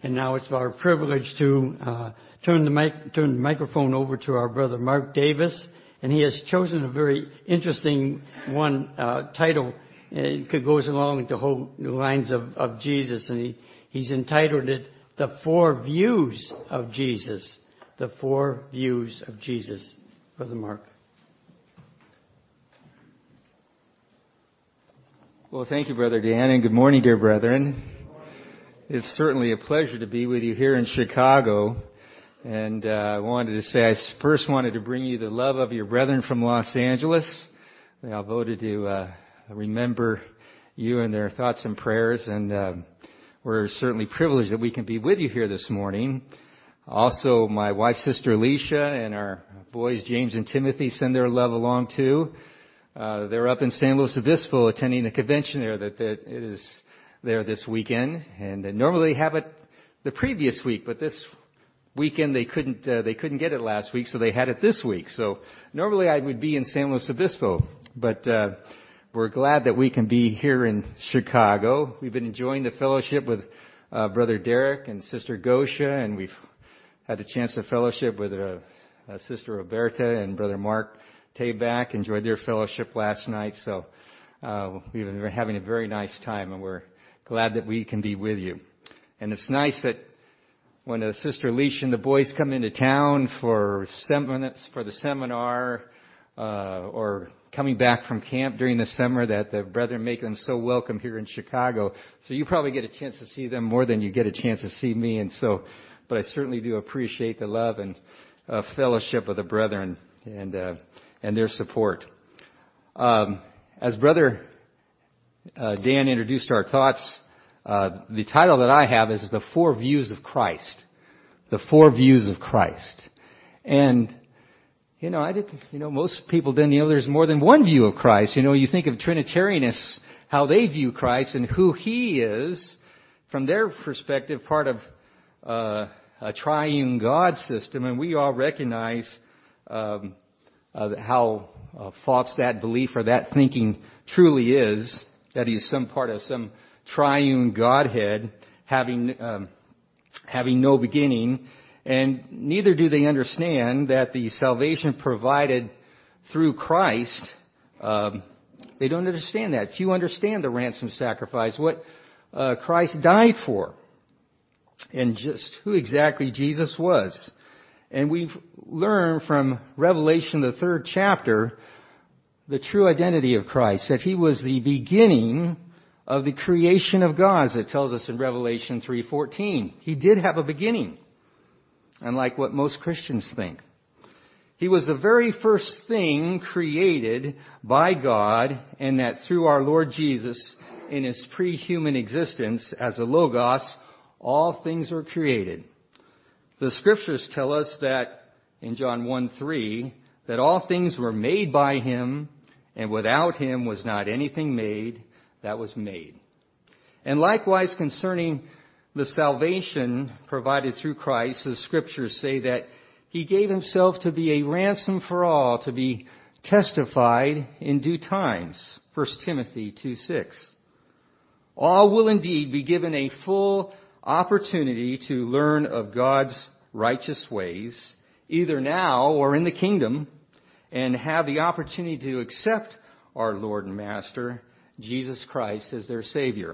And now it's our privilege to turn the microphone over to our brother Mark Davis. And he has chosen a very interesting title. It goes along with the whole lines of Jesus. And he's entitled it, The Four Views of Jesus. The Four Views of Jesus. Brother Mark. Well, thank you, Brother Dan, and good morning, dear brethren. It's certainly a pleasure to be with you here in Chicago. And I wanted to say, I first wanted to bring you the love of your brethren from Los Angeles. They all voted to remember you in their thoughts and prayers, and we're certainly privileged that we can be with you here this morning. Also, my wife's sister Alicia and our boys James and Timothy send their love along too. They're up in San Luis Obispo attending a convention there that it is there this weekend, and normally they have it the previous week, but this weekend they couldn't get it last week, so they had it this week. So normally I would be in San Luis Obispo, but we're glad that we can be here in Chicago. We've been enjoying the fellowship with Brother Derek and Sister Gosha, and we've had a chance to fellowship with Sister Roberta and Brother Mark Tabak. Enjoyed their fellowship last night, so we've been having a very nice time, and we're glad that we can be with you. And it's nice that when Sister Alicia and the boys come into town for the seminar, or coming back from camp during the summer, that the brethren make them so welcome here in Chicago. So you probably get a chance to see them more than you get a chance to see me, but I certainly do appreciate the love and fellowship of the brethren and their support. As Brother Dan introduced our thoughts, the title that I have is The Four Views of Christ. The Four Views of Christ. And, most people didn't know there's more than one view of Christ. You think of Trinitarianists, how they view Christ and who He is, from their perspective, part of a triune God system, and we all recognize how false that belief or that thinking truly is, that He's some part of some triune Godhead having no beginning, and neither do they understand that the salvation provided through Christ, they don't understand that. Few understand the ransom sacrifice, what Christ died for, and just who exactly Jesus was. And we've learned from Revelation, the 3rd chapter, the true identity of Christ, that He was the beginning of the creation of God, as it tells us in Revelation 3:14. He did have a beginning, unlike what most Christians think. He was the very first thing created by God, and that through our Lord Jesus, in His pre-human existence as a Logos, all things were created. The Scriptures tell us that in John 1:3, that all things were made by Him, and without Him was not anything made that was made. And likewise concerning the salvation provided through Christ, the Scriptures say that He gave Himself to be a ransom for all, to be testified in due times. 1 Timothy 2:6. All will indeed be given a full opportunity to learn of God's righteous ways, either now or in the kingdom, and have the opportunity to accept our Lord and Master, Jesus Christ, as their Savior.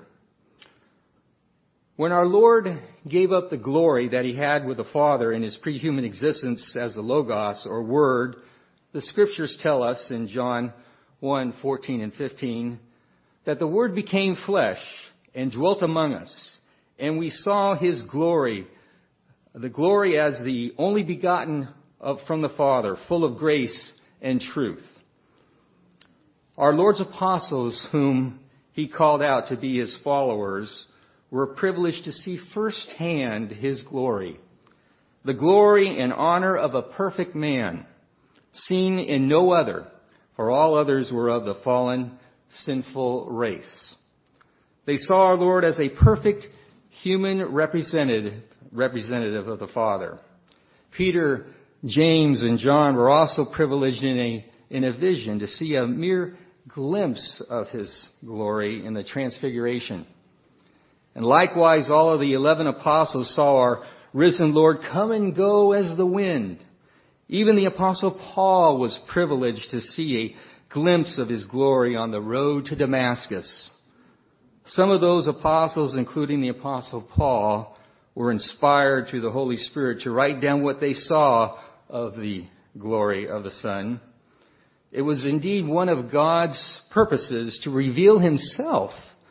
When our Lord gave up the glory that He had with the Father in His pre-human existence as the Logos, or Word, the Scriptures tell us in John 1:14 and 15, that the Word became flesh and dwelt among us, and we saw His glory, the glory as the only begotten from the Father, full of grace and truth. Our Lord's apostles, whom He called out to be His followers, were privileged to see firsthand His glory, the glory and honor of a perfect man, seen in no other, for all others were of the fallen, sinful race. They saw our Lord as a perfect human representative of the Father. Peter, James, and John were also privileged in a vision to see a mere glimpse of His glory in the Transfiguration. And likewise, all of the 11 apostles saw our risen Lord come and go as the wind. Even the apostle Paul was privileged to see a glimpse of his glory on the road to Damascus. Some of those apostles, including the apostle Paul, were inspired through the Holy Spirit to write down what they saw of the glory of the Son. It was indeed one of God's purposes to reveal himself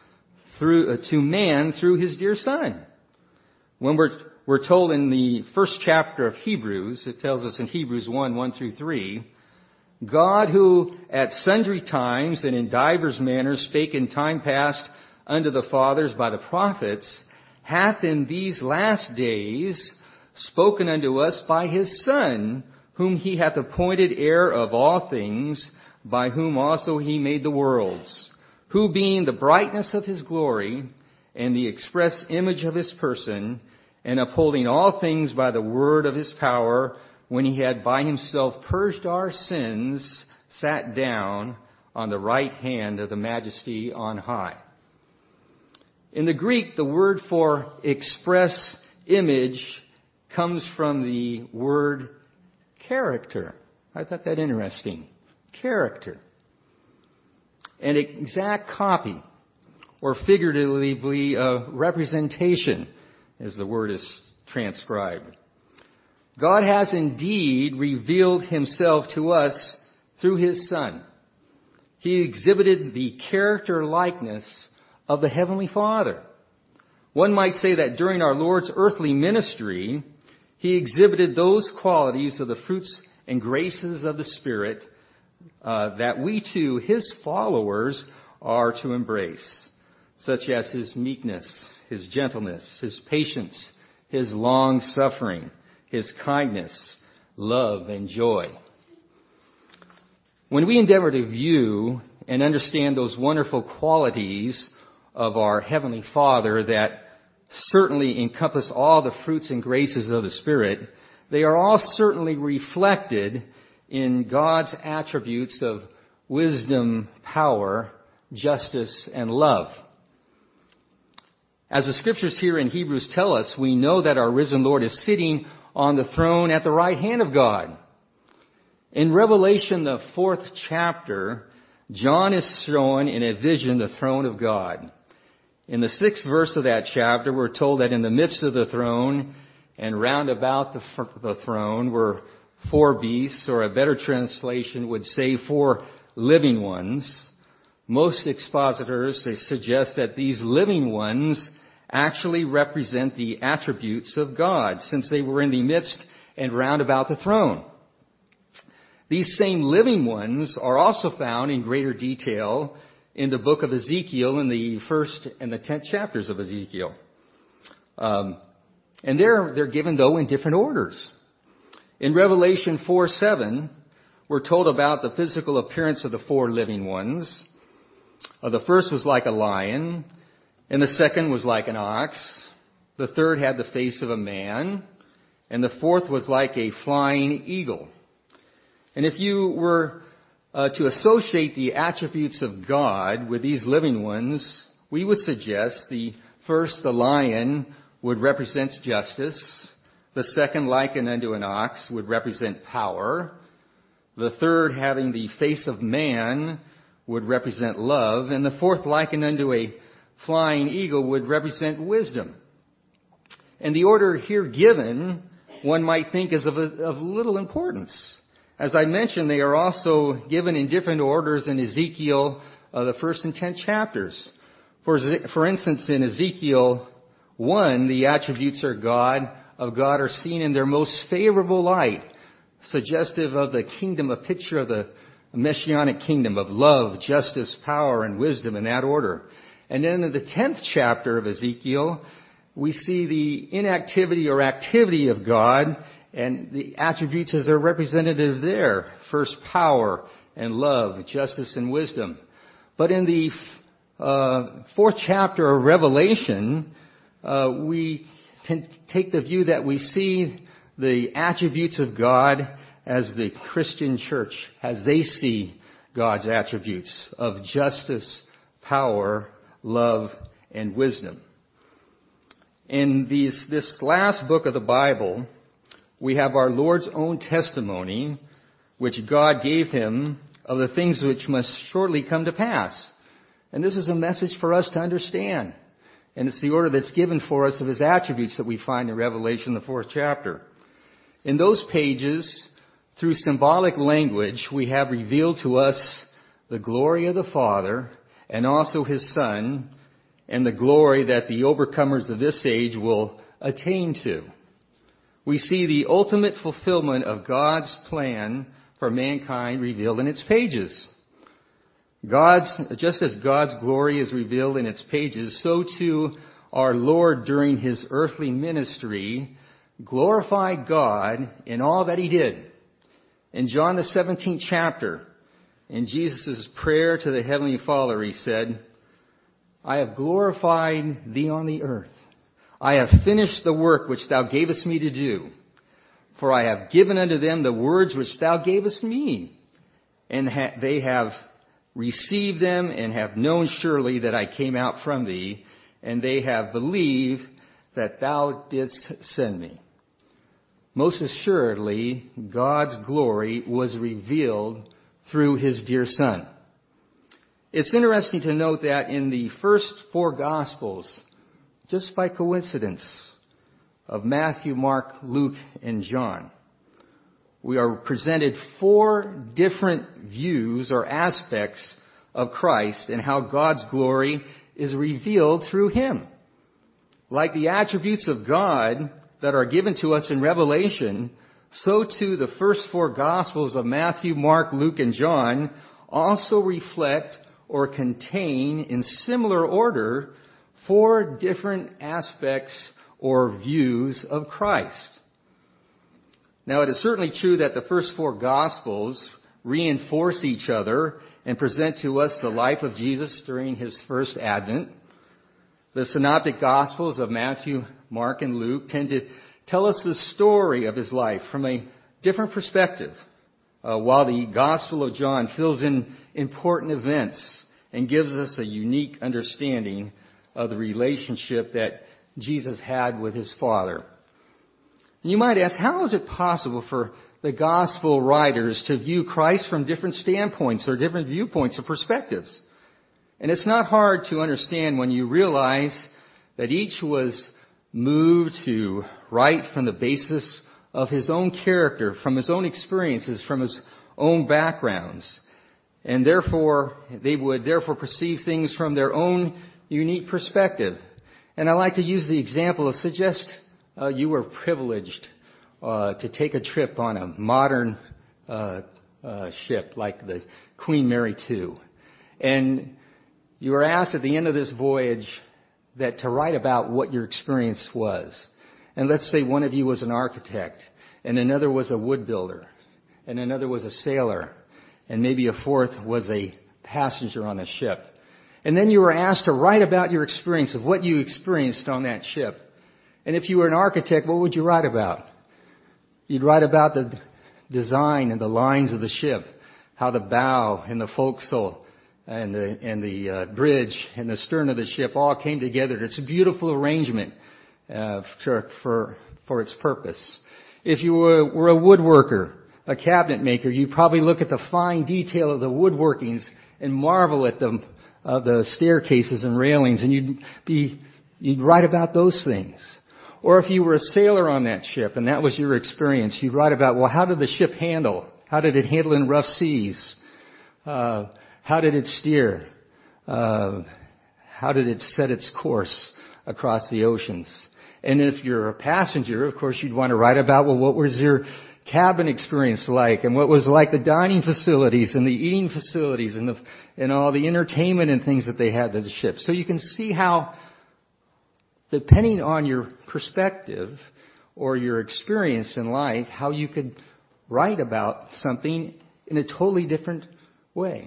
to man through his dear Son. When we're told in the first chapter of Hebrews, it tells us in Hebrews 1 through 3, God who at sundry times and in divers manners spake in time past unto the fathers by the prophets, hath in these last days spoken unto us by his Son, whom he hath appointed heir of all things, by whom also he made the worlds, who being the brightness of his glory and the express image of his person, and upholding all things by the word of his power, when he had by himself purged our sins, sat down on the right hand of the majesty on high. In the Greek, the word for express image comes from the word character. I thought that interesting. Character. An exact copy, or figuratively a representation, as the word is transcribed. God has indeed revealed himself to us through his Son. He exhibited the character likeness of the Heavenly Father. One might say that during our Lord's earthly ministry, he exhibited those qualities of the fruits and graces of the Spirit that we too, his followers, are to embrace, such as his meekness, his gentleness, his patience, his long suffering, his kindness, love, and joy. When we endeavor to view and understand those wonderful qualities of our Heavenly Father that certainly encompass all the fruits and graces of the Spirit, they are all certainly reflected in God's attributes of wisdom, power, justice, and love. As the scriptures here in Hebrews tell us, we know that our risen Lord is sitting on the throne at the right hand of God. In Revelation, the 4th chapter, John is shown in a vision the throne of God. In the 6th verse of that chapter, we're told that in the midst of the throne and round about the throne were 4 beasts, or a better translation would say 4 living ones. Most expositors, they suggest that these living ones actually represent the attributes of God, since they were in the midst and round about the throne. These same living ones are also found in greater detail in the book of Ezekiel, in the 1st and the 10th chapters of Ezekiel. And they're given, though, in different orders. In Revelation 4:7, we're told about the physical appearance of the 4 living ones. The first was like a lion, and the second was like an ox. The third had the face of a man, and the fourth was like a flying eagle. And if you were to associate the attributes of God with these living ones, we would suggest the lion would represent justice. The second, likened unto an ox, would represent power. The third, having the face of man, would represent love. And the fourth, likened unto a flying eagle, would represent wisdom. And the order here given, one might think, is of little importance. As I mentioned, they are also given in different orders in Ezekiel, the 1st and 10th chapters. For instance, in Ezekiel 1, the attributes of God are seen in their most favorable light, suggestive of the kingdom, a picture of the messianic kingdom of love, justice, power, and wisdom in that order. And then in the 10th chapter of Ezekiel, we see the inactivity or activity of God, and the attributes as they're representative there. First, power and love, justice and wisdom. But in the 4th chapter of Revelation, we take the view that we see the attributes of God as the Christian church, as they see God's attributes of justice, power, love, and wisdom. In this last book of the Bible, we have our Lord's own testimony, which God gave him of the things which must shortly come to pass. And this is a message for us to understand. And it's the order that's given for us of his attributes that we find in Revelation, the 4th chapter. In those pages, through symbolic language, we have revealed to us the glory of the Father and also his Son, and the glory that the overcomers of this age will attain to. We see the ultimate fulfillment of God's plan for mankind revealed in its pages. Just as God's glory is revealed in its pages, so too our Lord during his earthly ministry glorified God in all that he did. In John the 17th chapter, in Jesus' prayer to the Heavenly Father, he said, I have glorified thee on the earth. I have finished the work which thou gavest me to do. For I have given unto them the words which thou gavest me. And they have received them and have known surely that I came out from thee. And they have believed that thou didst send me. Most assuredly, God's glory was revealed through his dear Son. It's interesting to note that in the first 4 Gospels, just by coincidence, of Matthew, Mark, Luke, and John, we are presented 4 different views or aspects of Christ and how God's glory is revealed through him. Like the attributes of God that are given to us in Revelation, so too the first 4 Gospels of Matthew, Mark, Luke, and John also reflect or contain in similar order 4 different aspects or views of Christ. Now, it is certainly true that the first 4 Gospels reinforce each other and present to us the life of Jesus during his first advent. The synoptic Gospels of Matthew, Mark, and Luke tend to tell us the story of his life from a different perspective, while the Gospel of John fills in important events and gives us a unique understanding of the relationship that Jesus had with his Father. And you might ask, how is it possible for the Gospel writers to view Christ from different standpoints or different viewpoints or perspectives? And it's not hard to understand when you realize that each was moved to write from the basis of his own character, from his own experiences, from his own backgrounds. And therefore, they would therefore perceive things from their own unique perspective. And I like to use the example of suggest you were privileged to take a trip on a modern ship like the Queen Mary II. And you were asked at the end of this voyage that to write about what your experience was. And let's say one of you was an architect, and another was a wood builder, and another was a sailor, and maybe a fourth was a passenger on the ship. And then you were asked to write about your experience of what you experienced on that ship. And if you were an architect, what would you write about? You'd write about the design and the lines of the ship, how the bow and the forecastle and the bridge and the stern of the ship all came together. It's a beautiful arrangement for its purpose. If you were a woodworker, a cabinet maker, you'd probably look at the fine detail of the woodworkings and marvel at the staircases and railings, and you'd write about those things. Or if you were a sailor on that ship and that was your experience, you'd write about, well, how did the ship handle? How did it handle in rough seas? How did it steer? How did it set its course across the oceans? And if you're a passenger, of course, you'd want to write about, well, what was your cabin experience like, and what was like the dining facilities and the eating facilities and all the entertainment and things that they had at the ship. So you can see how, depending on your perspective or your experience in life, how you could write about something in a totally different way.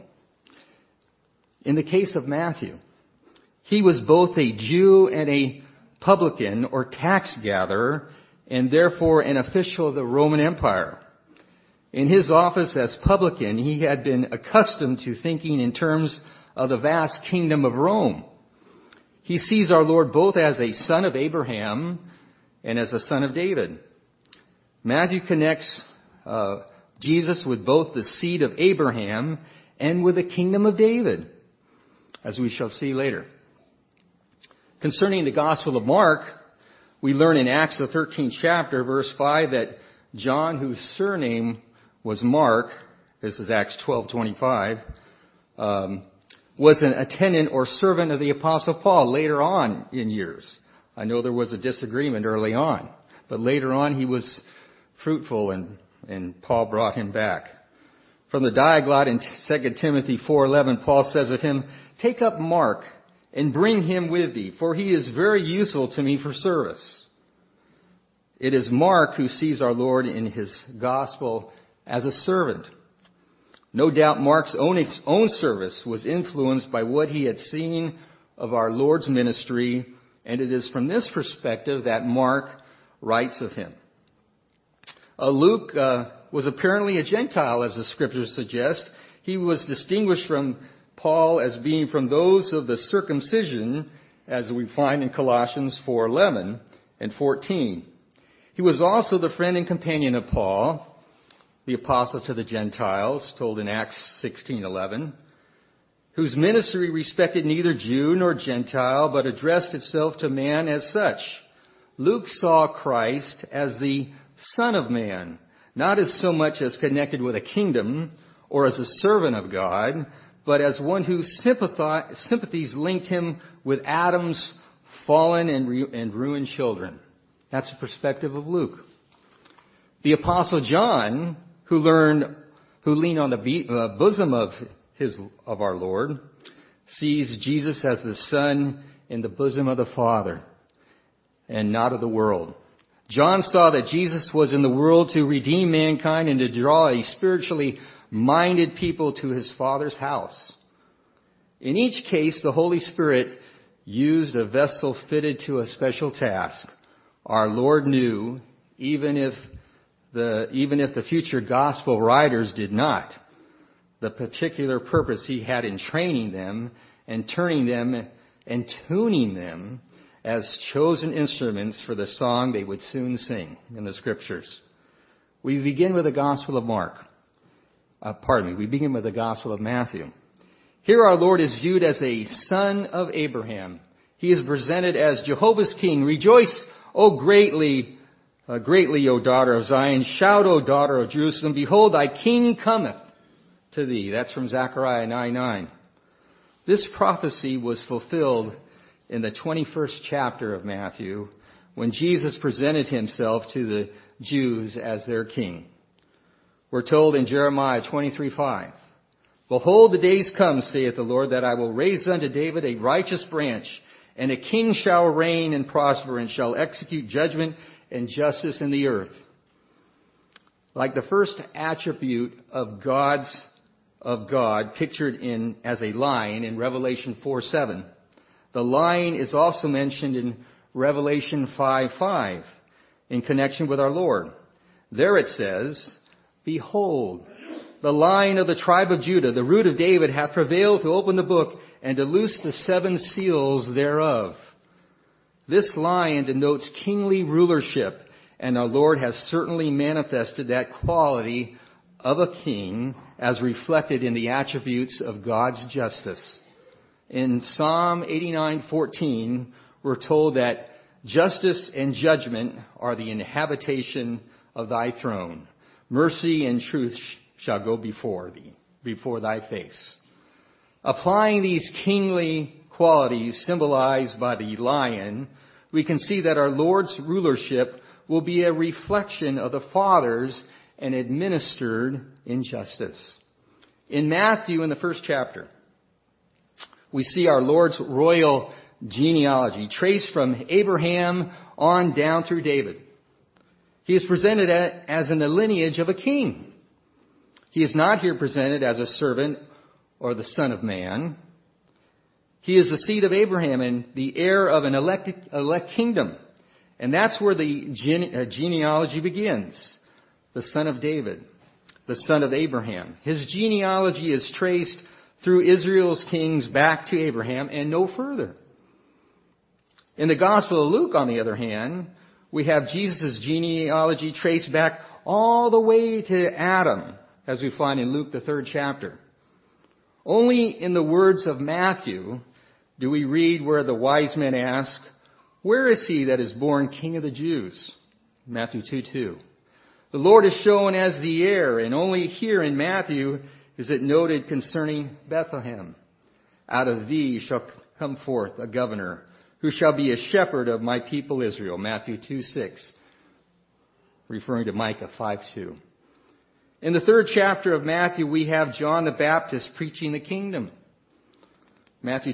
In the case of Matthew, he was both a Jew and a publican or tax gatherer, and therefore an official of the Roman Empire. In his office as publican, he had been accustomed to thinking in terms of the vast kingdom of Rome. he sees our Lord both as a son of Abraham and as a son of David. Matthew connects Jesus with both the seed of Abraham and with the kingdom of David, as we shall see later. Concerning the Gospel of Mark, we learn in Acts the 13th chapter, verse 5, that John, whose surname was Mark, this is Acts 12:25, was an attendant or servant of the Apostle Paul later on in years. I know there was a disagreement early on, but later on he was fruitful and Paul brought him back. From the Diaglott in 2 Timothy 4:11, Paul says of him, "Take up Mark and bring him with thee, for he is very useful to me for service." It is Mark who sees our Lord in his gospel as a servant. No doubt Mark's own service was influenced by what he had seen of our Lord's ministry, and it is from this perspective that Mark writes of him. Luke was apparently a Gentile, as the scriptures suggest. He was distinguished from Paul as being from those of the circumcision, as we find in Colossians 4:11 and 14. He was also the friend and companion of Paul, the apostle to the Gentiles, told in Acts 16:11, whose ministry respected neither Jew nor Gentile, but addressed itself to man as such. Luke saw Christ as the Son of Man, not as so much as connected with a kingdom or as a servant of God, but as one whose sympathies linked him with Adam's fallen and ruined children. That's the perspective of Luke. The Apostle John, who leaned on the bosom of our Lord, sees Jesus as the Son in the bosom of the Father and not of the world. John saw that Jesus was in the world to redeem mankind and to draw a spiritually minded people to his Father's house. In each case, the Holy Spirit used a vessel fitted to a special task. Our Lord knew, even if the future gospel writers did not, the particular purpose he had in training them and turning them and tuning them as chosen instruments for the song they would soon sing in the scriptures. We begin with the Gospel of we begin with the Gospel of Matthew. Here our Lord is viewed as a son of Abraham. He is presented as Jehovah's King. Rejoice, greatly, O daughter of Zion. Shout, O daughter of Jerusalem. Behold, thy King cometh to thee. That's from Zechariah 9:9. This prophecy was fulfilled in the 21st chapter of Matthew, when Jesus presented himself to the Jews as their king. We're told in Jeremiah 23:5, "Behold, the days come, saith the Lord, that I will raise unto David a righteous branch, and a king shall reign and prosper, and shall execute judgment and justice in the earth." Like the first attribute of God pictured as a lion in Revelation 4:7, the lion is also mentioned in Revelation 5:5 in connection with our Lord. There it says, "Behold, the Lion of the tribe of Judah, the Root of David, hath prevailed to open the book and to loose the 7 seals thereof." This lion denotes kingly rulership, and our Lord has certainly manifested that quality of a king as reflected in the attributes of God's justice. In Psalm 89:14, we're told that justice and judgment are the inhabitation of thy throne. Mercy and truth shall go before thee, before thy face. Applying these kingly qualities symbolized by the lion, we can see that our Lord's rulership will be a reflection of the Father's and administered in justice. In Matthew, in the first chapter, we see our Lord's royal genealogy traced from Abraham on down through David. He is presented as in the lineage of a king. He is not here presented as a servant or the son of man. He is the seed of Abraham and the heir of an elect kingdom. And that's where the genealogy begins. The son of David, the son of Abraham. His genealogy is traced through Israel's kings back to Abraham and no further. In the Gospel of Luke, on the other hand, we have Jesus' genealogy traced back all the way to Adam, as we find in Luke, the 3rd chapter. Only in the words of Matthew do we read where the wise men ask, "Where is he that is born King of the Jews?" Matthew 2:2. The Lord is shown as the heir, and only here in Matthew is it noted concerning Bethlehem. "Out of thee shall come forth a governor, who shall be a shepherd of my people Israel." Matthew 2:6, referring to Micah 5:2. In the 3rd chapter of Matthew, we have John the Baptist preaching the kingdom. Matthew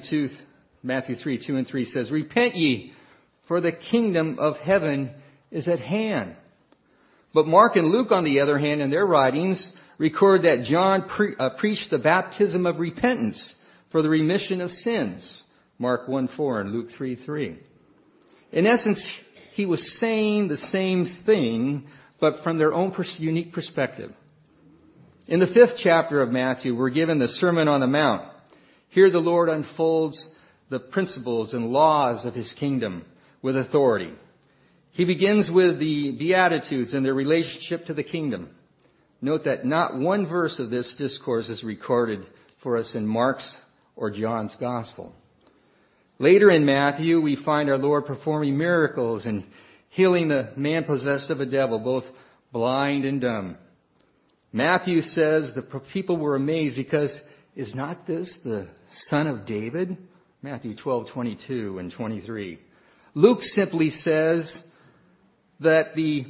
3:2 and 3 says, "Repent ye, for the kingdom of heaven is at hand." But Mark and Luke, on the other hand, in their writings, record that John preached the baptism of repentance for the remission of sins. Mark 1:4 and Luke 3:3. In essence, he was saying the same thing, but from their own unique perspective. In the 5th chapter of Matthew, we're given the Sermon on the Mount. Here the Lord unfolds the principles and laws of his kingdom with authority. He begins with the Beatitudes and their relationship to the kingdom. Note that not one verse of this discourse is recorded for us in Mark's or John's Gospel. Later in Matthew, we find our Lord performing miracles and healing the man possessed of a devil, both blind and dumb. Matthew says the people were amazed because, "Is not this the son of David?" Matthew 12:22 and 23. Luke simply says that the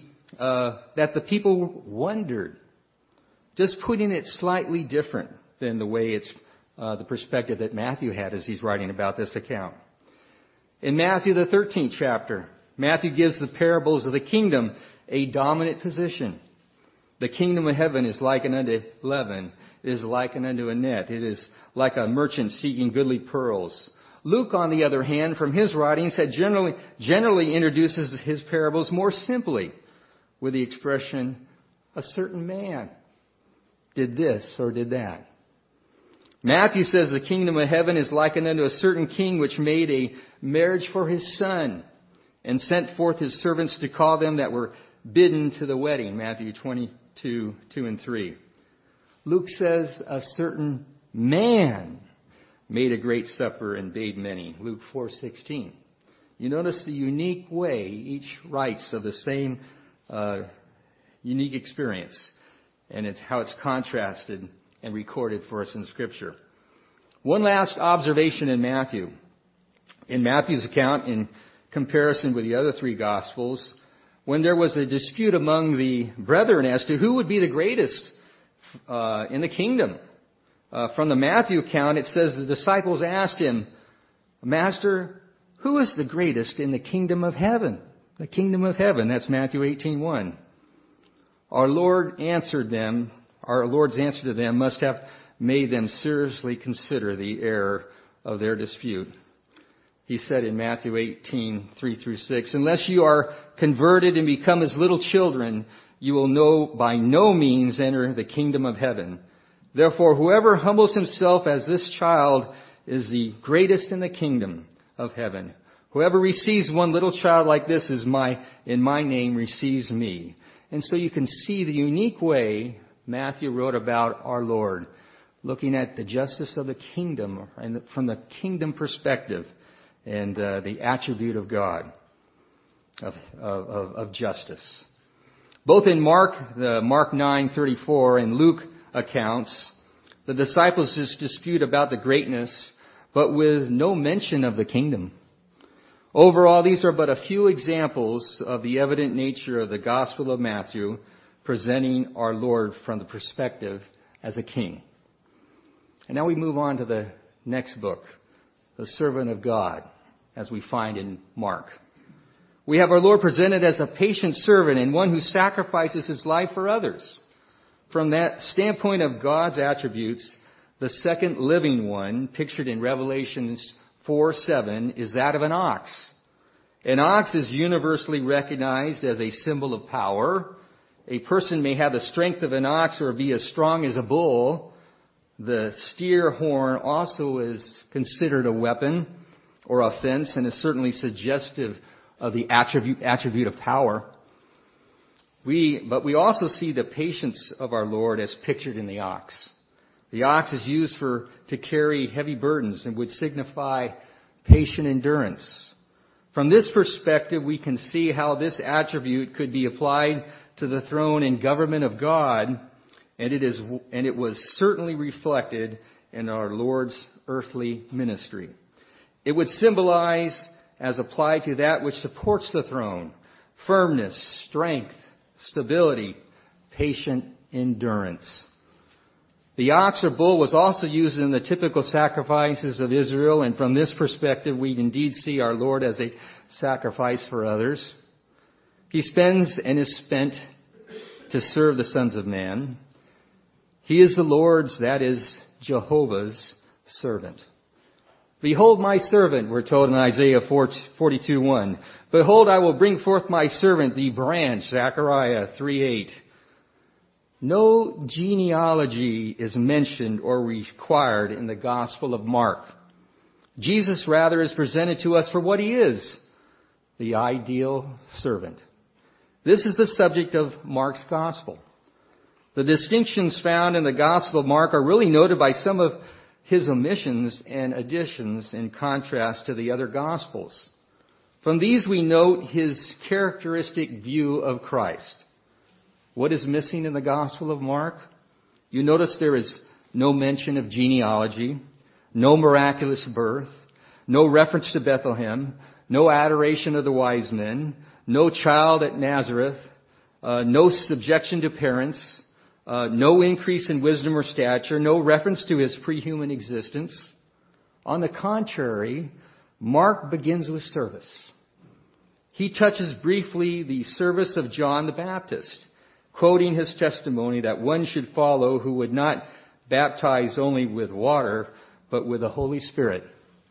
people wondered, just putting it slightly different than the way it's the perspective that Matthew had as he's writing about this account. In Matthew, the 13th chapter, Matthew gives the parables of the kingdom a dominant position. "The kingdom of heaven is likened unto leaven. It is likened unto a net. It is like a merchant seeking goodly pearls." Luke, on the other hand, from his writings, had generally introduces his parables more simply with the expression, "A certain man did this or did that." Matthew says the kingdom of heaven is likened unto a certain king which made a marriage for his son and sent forth his servants to call them that were bidden to the wedding. Matthew 22:2 and 3. Luke says a certain man made a great supper and bade many. Luke 4:16. You notice the unique way each writes of the same unique experience, and it's how it's contrasted and recorded for us in Scripture. One last observation in Matthew. In Matthew's account, in comparison with the other 3 Gospels, when there was a dispute among the brethren as to who would be the greatest in the kingdom, from the Matthew account, it says the disciples asked him, "Master, who is the greatest in the kingdom of heaven?" The kingdom of heaven, that's Matthew 18:1. Our Lord's answer to them must have made them seriously consider the error of their dispute. He said in Matthew 18:3 through 6, "Unless you are converted and become as little children, you will by no means enter the kingdom of heaven. Therefore, whoever humbles himself as this child is the greatest in the kingdom of heaven. Whoever receives one little child like this in my name receives me." And so you can see the unique way Matthew wrote about our Lord, looking at the justice of the kingdom and from the kingdom perspective and the attribute of God of justice. Both in Mark 9:34 and Luke accounts, the disciples just dispute about the greatness, but with no mention of the kingdom. Overall, these are but a few examples of the evident nature of the Gospel of Matthew, presenting our Lord from the perspective as a king. And now we move on to the next book, the servant of God, as we find in Mark. We have our Lord presented as a patient servant and one who sacrifices his life for others. From that standpoint of God's attributes, the second living one, pictured in Revelation 4:7, is that of an ox. An ox is universally recognized as a symbol of power. A person may have the strength of an ox or be as strong as a bull. The steer horn also is considered a weapon. or offense, and is certainly suggestive of the attribute of power. But we also see the patience of our Lord as pictured in the ox. The ox is used to carry heavy burdens and would signify patient endurance. From this perspective, we can see how this attribute could be applied to the throne and government of God, and it was certainly reflected in our Lord's earthly ministry. It would symbolize, as applied to that which supports the throne, firmness, strength, stability, patient endurance. The ox or bull was also used in the typical sacrifices of Israel, and from this perspective, we indeed see our Lord as a sacrifice for others. He spends and is spent to serve the sons of man. He is the Lord's, that is, Jehovah's servant. Behold my servant, we're told in Isaiah 42:1. Behold, I will bring forth my servant, the branch, Zechariah 3:8. No genealogy is mentioned or required in the Gospel of Mark. Jesus rather is presented to us for what he is, the ideal servant. This is the subject of Mark's Gospel. The distinctions found in the Gospel of Mark are really noted by some of his omissions and additions in contrast to the other Gospels. From these we note his characteristic view of Christ. What is missing in the Gospel of Mark? You notice there is no mention of genealogy, no miraculous birth, no reference to Bethlehem, no adoration of the wise men, no child at Nazareth, no subjection to parents, no increase in wisdom or stature, no reference to his pre-human existence. On the contrary, Mark begins with service. He touches briefly the service of John the Baptist, quoting his testimony that one should follow who would not baptize only with water, but with the Holy Spirit.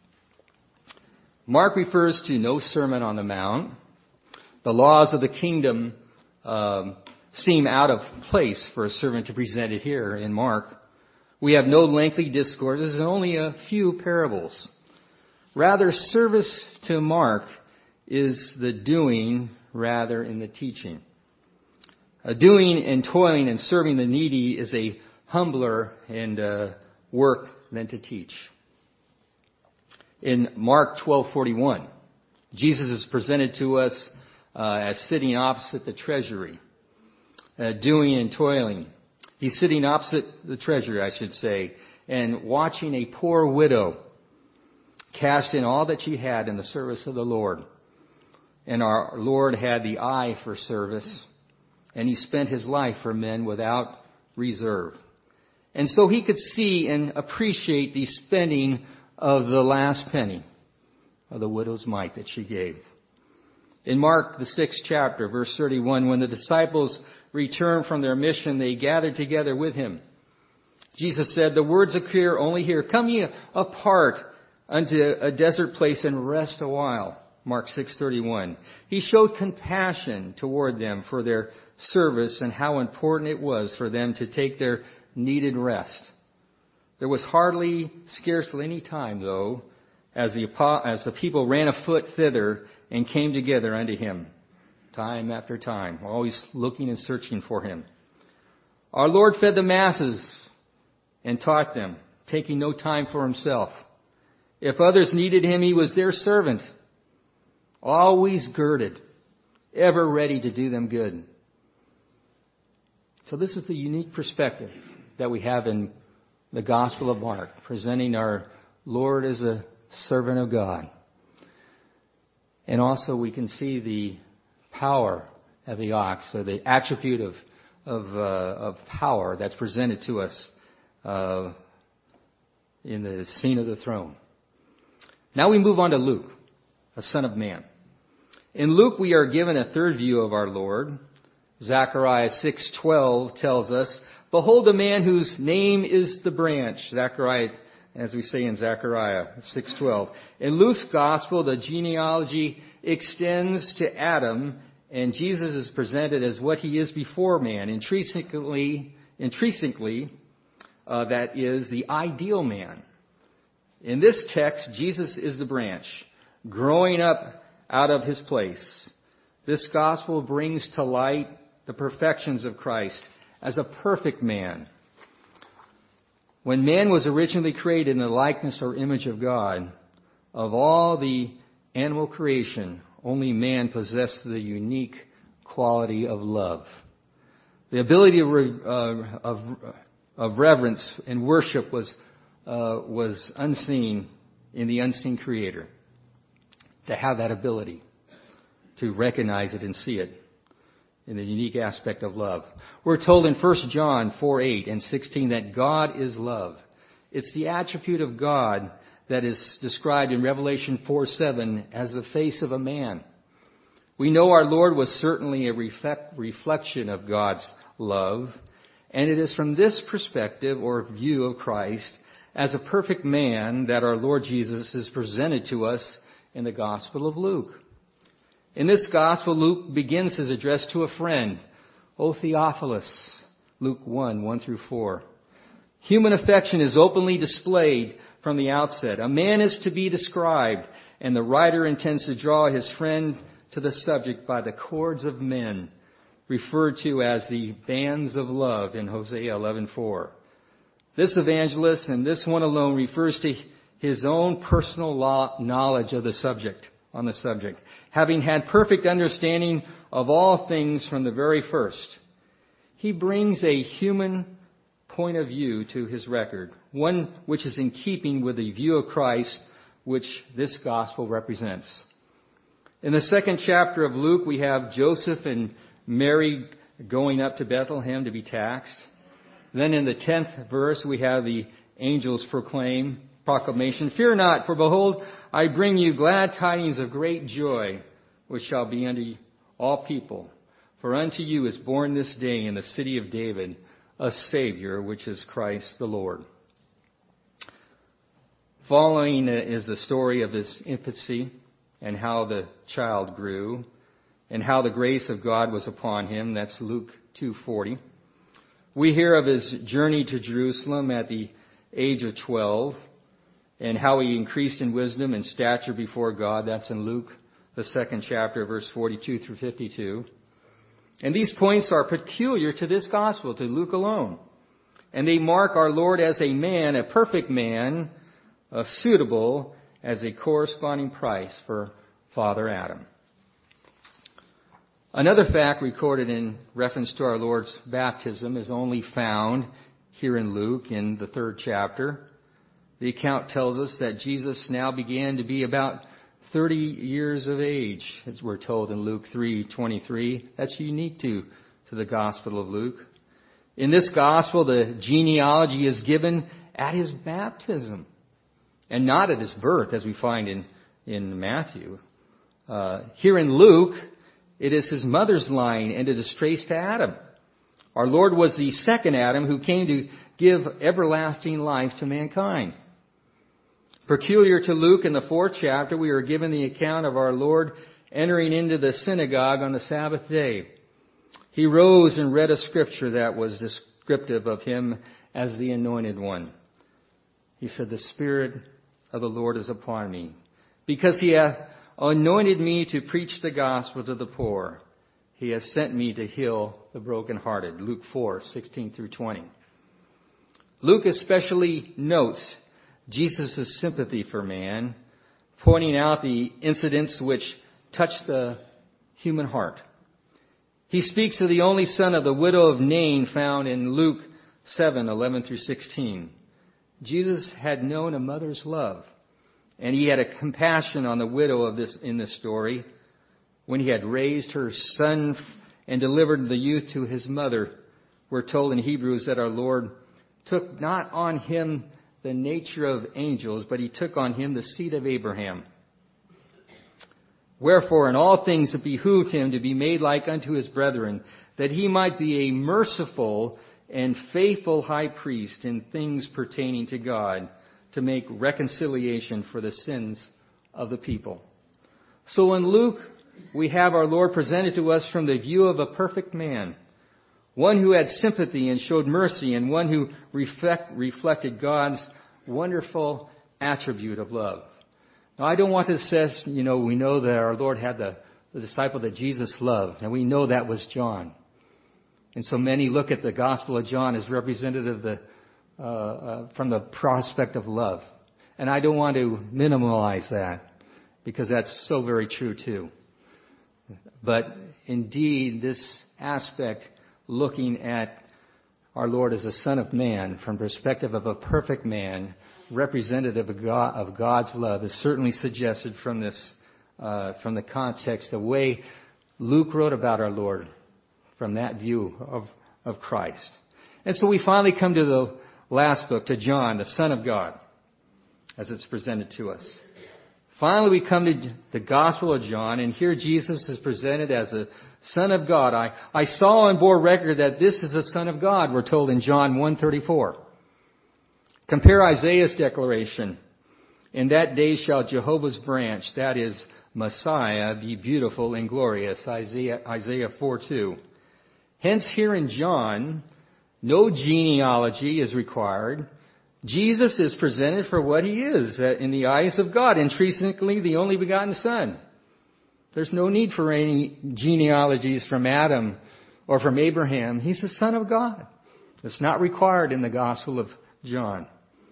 Mark refers to no Sermon on the Mount. The laws of the kingdom seem out of place for a servant to present it here in Mark. We have no lengthy discourses and only a few parables. Rather, service to Mark is the doing rather in the teaching. Doing and toiling and serving the needy is a humbler and work than to teach. In Mark 12:41, Jesus is presented to us as sitting opposite the treasury, doing and toiling. He's sitting opposite the treasury, I should say, and watching a poor widow cast in all that she had in the service of the Lord. And our Lord had the eye for service, and he spent his life for men without reserve. And so he could see and appreciate the spending of the last penny of the widow's mite that she gave. In Mark, the 6th chapter, verse 31, when the disciples returned from their mission, they gathered together with him. Jesus said, the words appear only here. Come ye apart unto a desert place and rest a while. Mark 6:31. He showed compassion toward them for their service and how important it was for them to take their needed rest. There was scarcely any time, though, as the people ran afoot thither and came together unto him, time after time, always looking and searching for him. Our Lord fed the masses and taught them, taking no time for himself. If others needed him, he was their servant, always girded, ever ready to do them good. So this is the unique perspective that we have in the Gospel of Mark, presenting our Lord as a servant of God. And also we can see the power of the ox, or the attribute of power that's presented to us in the scene of the throne. Now we move on to Luke, a son of man. In Luke we are given a third view of our Lord. Zechariah 6:12 tells us, behold a man whose name is the branch. Zechariah, as we say in Zechariah 6:12. In Luke's gospel, the genealogy extends to Adam, and Jesus is presented as what he is before man, intrinsically, that is the ideal man. In this text, Jesus is the branch, growing up out of his place. This gospel brings to light the perfections of Christ as a perfect man. When man was originally created in the likeness or image of God, of all the animal creation, only man possessed the unique quality of love. The ability of reverence and worship was unseen in the unseen Creator. To have that ability to recognize it and see it in the unique aspect of love. We're told in 1 John 4:8 and 16 that God is love. It's the attribute of God that is described in Revelation 4:7 as the face of a man. We know our Lord was certainly a reflection of God's love, and it is from this perspective or view of Christ as a perfect man that our Lord Jesus is presented to us in the Gospel of Luke. In this Gospel, Luke begins his address to a friend, O Theophilus, Luke 1 through 4. Human affection is openly displayed from the outset. A man is to be described, and the writer intends to draw his friend to the subject by the cords of men, referred to as the bands of love in Hosea 11:4. This evangelist, and this one alone, refers to his own personal knowledge of the subject, having had perfect understanding of all things from the very first. He brings a human point of view to his record, one which is in keeping with the view of Christ which this gospel represents. In the second chapter of Luke, we have Joseph and Mary going up to Bethlehem to be taxed. Then in the 10th verse, we have the angel's proclamation, Fear not, for behold, I bring you glad tidings of great joy, which shall be unto all people. For unto you is born this day in the city of David a Savior, which is Christ the Lord. Following is the story of his infancy and how the child grew and how the grace of God was upon him. That's Luke 2:40. We hear of his journey to Jerusalem at the age of 12 and how he increased in wisdom and stature before God. That's in Luke, the 2nd chapter, verse 42 through 52. And these points are peculiar to this gospel, to Luke alone. And they mark our Lord as a man, a perfect man, suitable as a corresponding price for Father Adam. Another fact recorded in reference to our Lord's baptism is only found here in Luke in the 3rd chapter. The account tells us that Jesus now began to be about 30 years of age, as we're told in Luke 3:23. That's unique to the Gospel of Luke. In this Gospel, the genealogy is given at his baptism and not at his birth, as we find in Matthew. Here in Luke, it is his mother's line, and it is traced to Adam. Our Lord was the second Adam who came to give everlasting life to mankind. Peculiar to Luke, in the 4th chapter, we are given the account of our Lord entering into the synagogue on the Sabbath day. He rose and read a scripture that was descriptive of him as the anointed one. He said, The Spirit of the Lord is upon me, because he hath anointed me to preach the gospel to the poor. He has sent me to heal the brokenhearted. Luke 4:16 through 20. Luke especially notes Jesus' sympathy for man, pointing out the incidents which touch the human heart. He speaks of the only son of the widow of Nain found in Luke 7:11 through 16. Jesus had known a mother's love, and he had a compassion on the widow in this story when he had raised her son and delivered the youth to his mother. We're told in Hebrews that our Lord took not on him the nature of angels, but he took on him the seed of Abraham. Wherefore, in all things it behooved him to be made like unto his brethren, that he might be a merciful and faithful high priest in things pertaining to God, to make reconciliation for the sins of the people. So in Luke, we have our Lord presented to us from the view of a perfect man, one who had sympathy and showed mercy, and one who reflected God's wonderful attribute of love. Now, I don't want to say, we know that our Lord had the disciple that Jesus loved, and we know that was John. And so many look at the Gospel of John as representative from the prospect of love. And I don't want to minimize that, because that's so very true too. But indeed, this aspect, looking at our Lord as a Son of Man from the perspective of a perfect man, representative of God's love, is certainly suggested from from the context, the way Luke wrote about our Lord from that view of Christ. And so we finally come to the last book, to John, the Son of God, as it's presented to us. Finally, we come to the Gospel of John, and here Jesus is presented as the Son of God. I saw and bore record that this is the Son of God, we're told in John 1:34. Compare Isaiah's declaration. In that day shall Jehovah's branch, that is Messiah, be beautiful and glorious. Isaiah 4:2. Hence here in John, no genealogy is required. Jesus is presented for what he is in the eyes of God, intrinsically the only begotten Son. There's no need for any genealogies from Adam or from Abraham. He's the Son of God. It's not required in the Gospel of John.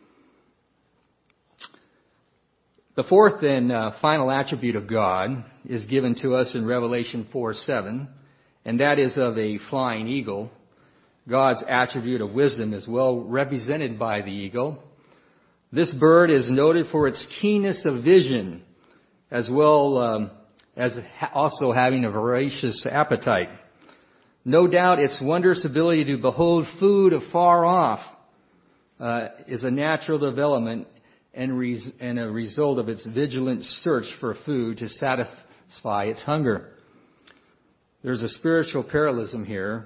The fourth and final attribute of God is given to us in Revelation 4:7, and that is of a flying eagle. God's attribute of wisdom is well represented by the eagle. This bird is noted for its keenness of vision, as well as also having a voracious appetite. No doubt its wondrous ability to behold food afar off is a natural development and a result of its vigilant search for food to satisfy its hunger. There's a spiritual parallelism here.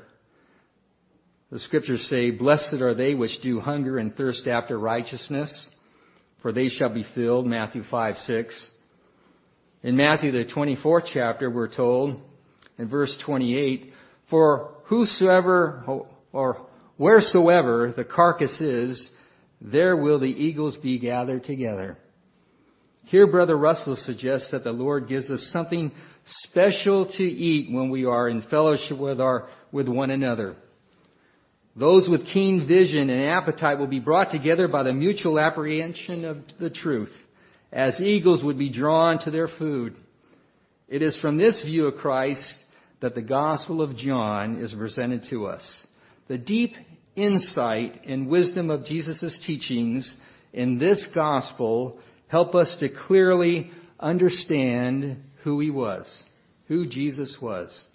The scriptures say, "Blessed are they which do hunger and thirst after righteousness, for they shall be filled," Matthew 5:6. In Matthew, the 24th chapter, we're told, in verse 28, "For whosoever or wheresoever the carcass is, there will the eagles be gathered together." Here, Brother Russell suggests that the Lord gives us something special to eat when we are in fellowship with one another. Those with keen vision and appetite will be brought together by the mutual apprehension of the truth, as eagles would be drawn to their food. It is from this view of Christ that the Gospel of John is presented to us. The deep insight and wisdom of Jesus' teachings in this Gospel help us to clearly understand who he was, who Jesus was.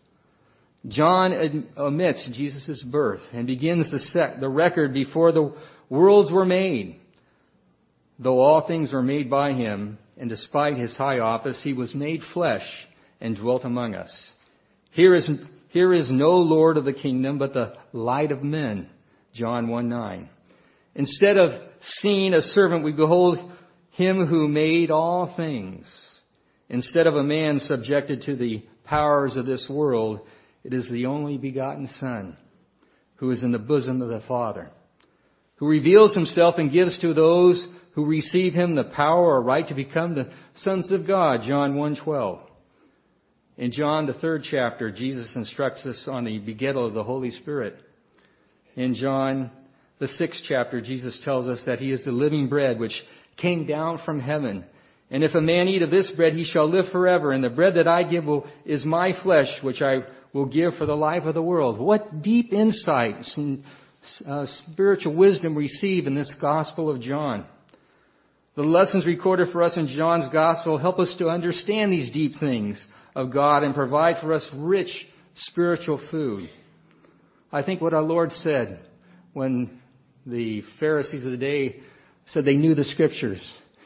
John omits Jesus' birth and begins the record before the worlds were made. Though all things were made by him, and despite his high office, he was made flesh and dwelt among us. Here is no Lord of the kingdom, but the light of men. John 1:9. Instead of seeing a servant, we behold him who made all things. Instead of a man subjected to the powers of this world, it is the only begotten Son who is in the bosom of the Father, who reveals himself and gives to those who receive him the power or right to become the sons of God. John 1:12. In John, the 3rd chapter, Jesus instructs us on the begettal of the Holy Spirit. In John, the 6th chapter, Jesus tells us that he is the living bread which came down from heaven. And if a man eat of this bread, he shall live forever. And the bread that I give is my flesh, which I will give for the life of the world. What deep insights and spiritual wisdom we receive in this Gospel of John. The lessons recorded for us in John's Gospel help us to understand these deep things of God and provide for us rich spiritual food. I think what our Lord said when the Pharisees of the day said they knew the Scriptures.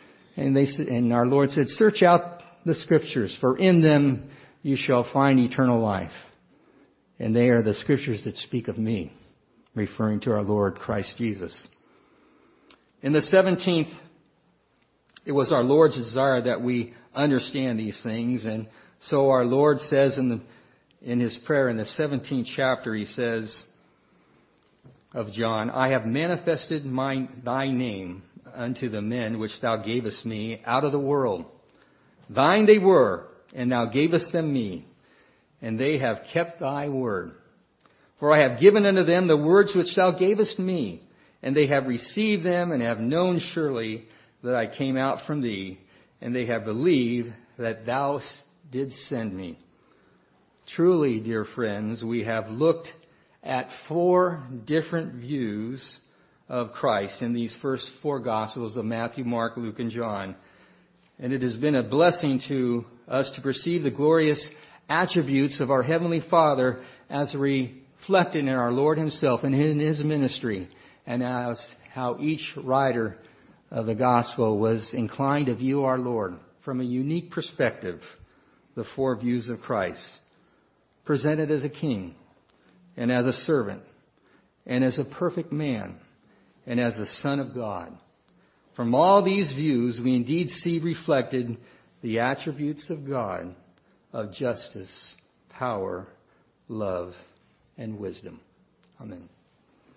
And our Lord said, "Search out the Scriptures, for in them you shall find eternal life. And they are the Scriptures that speak of me," referring to our Lord Christ Jesus. In the 17th, it was our Lord's desire that we understand these things. And so our Lord says in his prayer in the 17th chapter, he says of John, "I have manifested thy name unto the men which thou gavest me out of the world. Thine they were, and thou gavest them me, and they have kept thy word. For I have given unto them the words which thou gavest me, and they have received them, and have known surely that I came out from thee, and they have believed that thou didst send me. Truly, dear friends, we have looked at 4 different views of Christ in these first 4 Gospels of Matthew, Mark, Luke, and John. And it has been a blessing to us to perceive the glorious attributes of our Heavenly Father as reflected in our Lord Himself and in His ministry, and as how each writer of the Gospel was inclined to view our Lord from a unique perspective, the 4 views of Christ, presented as a king, and as a servant, and as a perfect man, and as the Son of God. From all these views, we indeed see reflected the attributes of God of justice, power, love, and wisdom.